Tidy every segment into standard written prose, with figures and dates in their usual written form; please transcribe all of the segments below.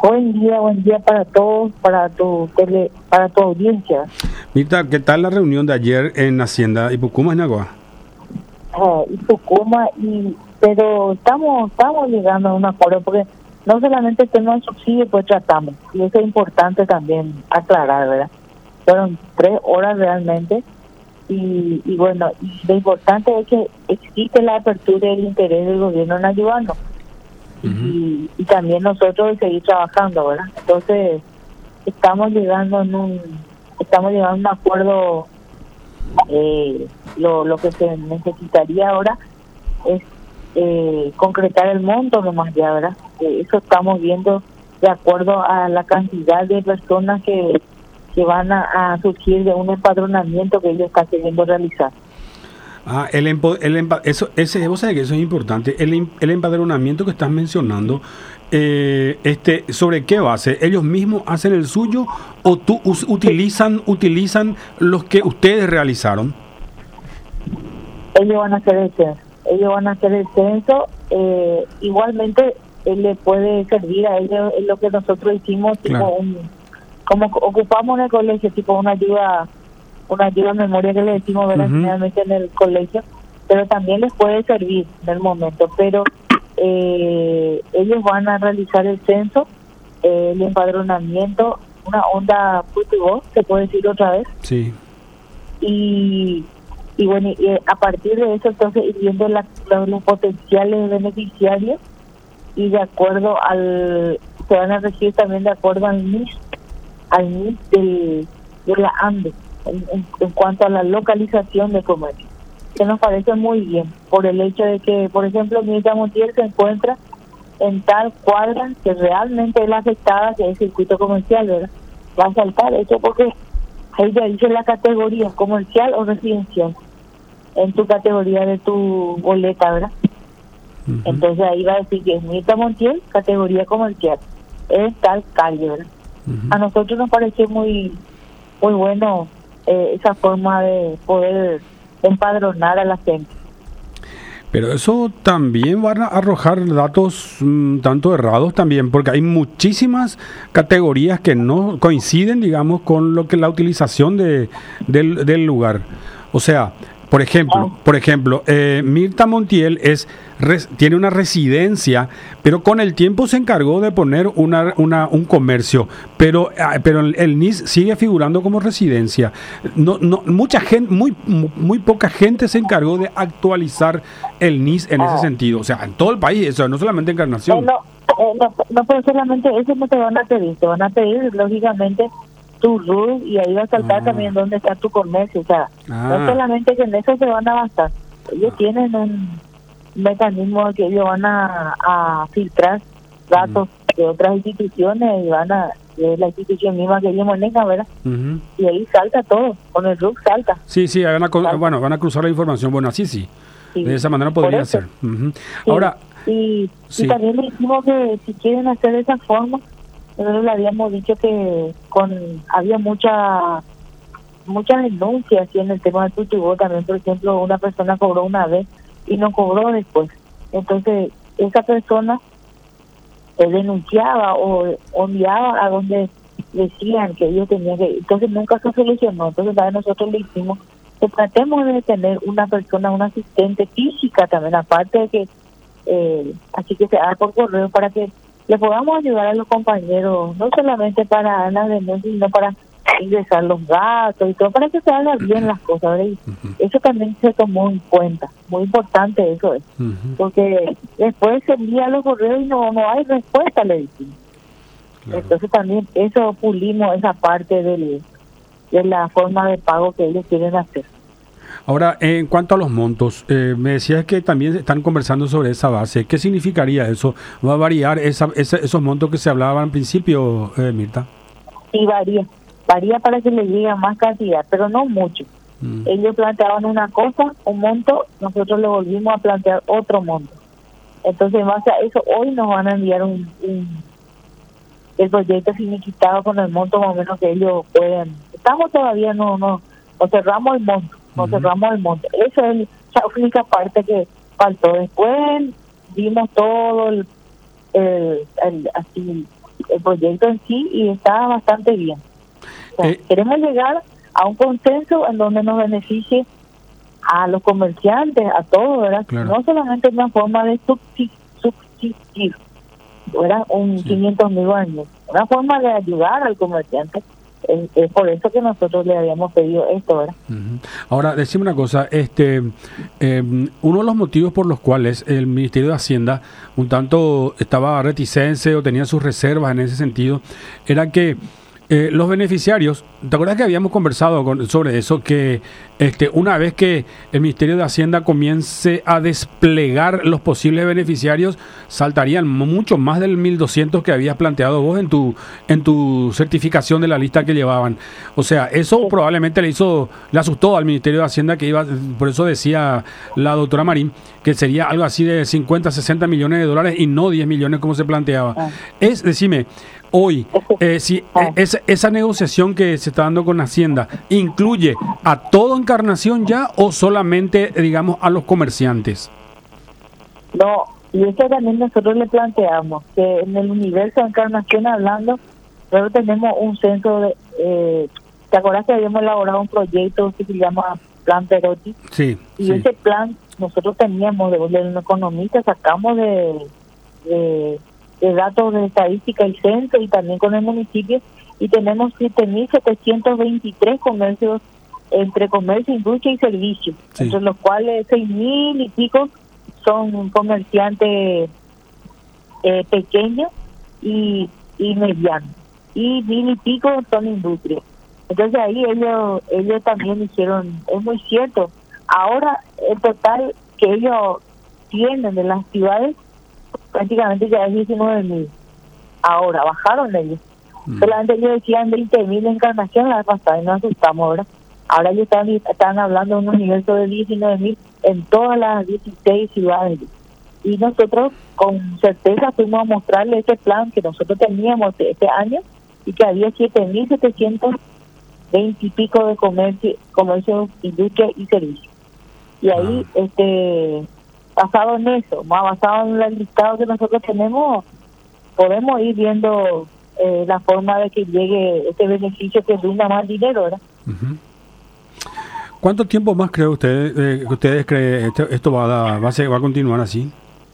Buen día para todos, para tu audiencia. Mirta, ¿qué tal la reunión de ayer en Hacienda Ipucuma, en Agua? Ipucuma, pero estamos llegando a un acuerdo, porque no solamente el tema del subsidio, pues tratamos, y eso es importante también aclarar, ¿verdad? Fueron 3 horas realmente, y bueno, y lo importante es que existe la apertura y el interés del gobierno en ayudarnos. Y también nosotros de seguir trabajando, ¿verdad? Entonces estamos llegando a un acuerdo. Lo que se necesitaría ahora es concretar el monto nomás ya, ¿verdad? Eso estamos viendo de acuerdo a la cantidad de personas que van a surgir de un empadronamiento que ellos están queriendo realizar. Vos sabés que eso es importante. El empadronamiento que estás mencionando, ¿sobre qué base? ¿Ellos mismos hacen el suyo o utilizan los que ustedes realizaron? Ellos van a hacer el censo. Igualmente le puede servir a ellos lo que nosotros hicimos, claro. Como ocupamos en el colegio, tipo una ayuda de memoria que le decimos generalmente en el colegio, pero también les puede servir en el momento. Pero ellos van a realizar el censo, el empadronamiento, una onda voz, se puede decir otra vez. Sí. Y bueno, a partir de eso, entonces, ir viendo los potenciales beneficiarios, y de acuerdo se van a regir también de acuerdo al NIS de la ANDE. En cuanto a la localización de comercio, que nos parece muy bien, por el hecho de que, por ejemplo, Mirta Montiel se encuentra en tal cuadra que realmente es la afectada, que es el circuito comercial, ¿verdad? Va a saltar eso porque ella dice la categoría comercial o residencial en tu categoría de tu boleta, ¿verdad? Entonces ahí va a decir que es Mirta Montiel, categoría comercial, es tal calle, ¿verdad? A nosotros nos parece muy bueno esa forma de poder empadronar a la gente. Pero eso también van a arrojar datos tanto errados también, porque hay muchísimas categorías que no coinciden, digamos, con lo que la utilización del lugar. O sea, por ejemplo, Mirta Montiel tiene una residencia, pero con el tiempo se encargó de poner un comercio, pero el NIS sigue figurando como residencia. Mucha gente, muy poca gente se encargó de actualizar el NIS en ese sentido. O sea, en todo el país, eso no solamente en Encarnación. No, pero solamente eso no te van a pedir lógicamente tu RUT, y ahí va a saltar también dónde está tu comercio. O sea, no solamente que en eso se van a avanzar, ellos tienen un mecanismo que ellos van a filtrar datos de otras instituciones, y van de la institución misma que ellos manejan, ¿verdad? Y ahí salta todo, con el RUT salta. Sí, van a cruzar la información. Bueno, así sí. De esa manera podría ser. Sí. Ahora, y también le dijimos que si quieren hacer de esa forma, nosotros le habíamos dicho que había muchas denuncias en el tema del cultivo. También, por ejemplo, una persona cobró una vez y no cobró después. Entonces, esa persona denunciaba o enviaba a donde decían que ellos tenían que... Entonces, nunca se solucionó. Entonces, nosotros le dijimos que tratemos de tener una persona, un asistente física también, aparte de que... así que se haga por correo, para que le podamos ayudar a los compañeros, no solamente para las denuncias, sino para ingresar los datos y todo, para que se hagan bien las cosas, ¿verdad? Eso también se tomó en cuenta, muy importante eso es, porque después se envía los correos y no hay respuesta, le decimos. Claro. Entonces también eso pulimos esa parte de la forma de pago que ellos quieren hacer. Ahora, en cuanto a los montos, me decías que también están conversando sobre esa base. ¿Qué significaría eso? ¿Va a variar esos montos que se hablaban al principio, Mirta? Sí, varía para que le llegue más cantidad, pero no mucho. Ellos planteaban una cosa, un monto, nosotros le volvimos a plantear otro monto. Entonces, en base a eso, hoy nos van a enviar el proyecto finiquitado con el monto más o menos que ellos pueden. Estamos todavía, no cerramos el monto. Esa es la única parte que faltó. Después vimos todo así el proyecto en sí y está bastante bien. O sea, queremos llegar a un consenso en donde nos beneficie a los comerciantes, a todos, ¿verdad? Claro. No solamente una forma de subsistir, ¿verdad? Un 500.000 años, una forma de ayudar al comerciante. Es por eso que nosotros le habíamos pedido esto, ¿verdad? Ahora, decime una cosa, uno de los motivos por los cuales el Ministerio de Hacienda un tanto estaba reticente o tenía sus reservas en ese sentido, era que los beneficiarios, ¿te acuerdas que habíamos conversado sobre eso? Que una vez que el Ministerio de Hacienda comience a desplegar los posibles beneficiarios, saltarían mucho más del 1.200 que habías planteado vos en tu certificación de la lista que llevaban. O sea, eso probablemente le asustó al Ministerio de Hacienda, que iba, por eso decía la doctora Marín, que sería algo así de 50, 60 millones de dólares y no 10 millones como se planteaba. Decime, hoy, si esa negociación que se está dando con Hacienda incluye a toda Encarnación ya o solamente, digamos, a los comerciantes. No, y eso también nosotros le planteamos, que en el universo de Encarnación hablando, nosotros tenemos un centro de... ¿te acuerdas que habíamos elaborado un proyecto que se llama Plan Perotti? Sí. Y ese plan nosotros teníamos de un economista, sacamos de datos de estadística el centro y también con el municipio, y tenemos 7.723 comercios entre comercio, industria y servicio, entre los cuales 6.000 y pico son comerciantes pequeños y medianos, y 1.000 y pico son industrias. Entonces ahí ellos también hicieron, es muy cierto, ahora el total que ellos tienen de las ciudades prácticamente ya es 19.000. Ahora bajaron ellos. Solamente ellos decían 20.000 en Encarnación la vez pasada y nos asustamos, ¿verdad? Ahora ellos están hablando de un universo de 19.000 en todas las 16 ciudades. Y nosotros con certeza fuimos a mostrarle ese plan que nosotros teníamos este año y que había 7.720 y pico de comercio, industria y servicios. Y ahí, basado en eso, más basado en el listado que nosotros tenemos, podemos ir viendo la forma de que llegue este beneficio que brinda más dinero, ¿verdad? ¿Cuánto tiempo más cree usted que ustedes creen esto va a continuar así?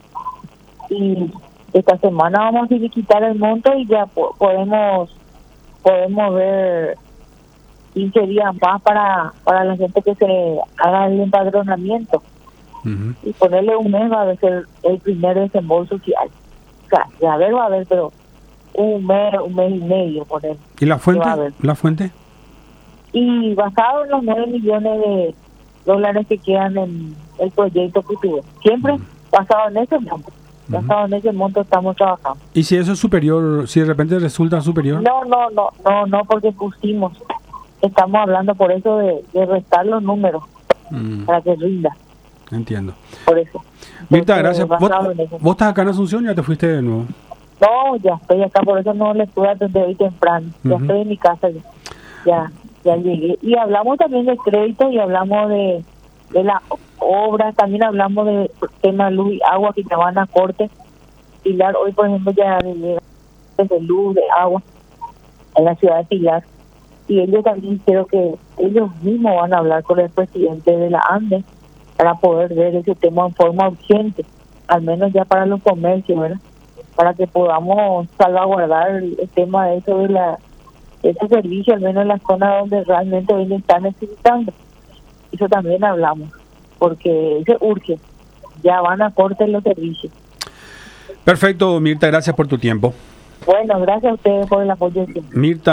Y esta semana vamos a quitar el monto y ya podemos ver 15 días más para la gente que se haga el empadronamiento. Y ponerle un mes va a ser el primer desembolso social. O sea, va a haber, pero un mes y medio poner. ¿Y la fuente? Y basado en los 9 millones de dólares que quedan en el proyecto futuro. Siempre basado en ese monto. Basado en ese monto estamos trabajando. ¿Y si eso es superior, si de repente resulta superior? No, porque pusimos. Estamos hablando por eso de restar los números para que rinda. Entiendo. Por eso. Mirta, gracias. ¿Vos estás acá en Asunción o ya te fuiste de nuevo? No, ya estoy acá, por eso no les pude atender hoy temprano. Ya estoy en mi casa, ya llegué. Y hablamos también de crédito y hablamos de la obra, también hablamos de tema luz y agua que ya van a corte. Pilar, hoy por ejemplo ya llega de luz, de agua en la ciudad de Pilar. Y ellos también creo que ellos mismos van a hablar con el presidente de la ANDE para poder ver ese tema en forma urgente, al menos ya para los comercios, ¿verdad? Para que podamos salvaguardar el tema de eso de ese servicio, al menos en la zona donde realmente ellos están necesitando. Eso también hablamos, porque eso urge, ya van a corte los servicios. Perfecto, Mirta, gracias por tu tiempo. Bueno, gracias a ustedes por el apoyo. Mirta.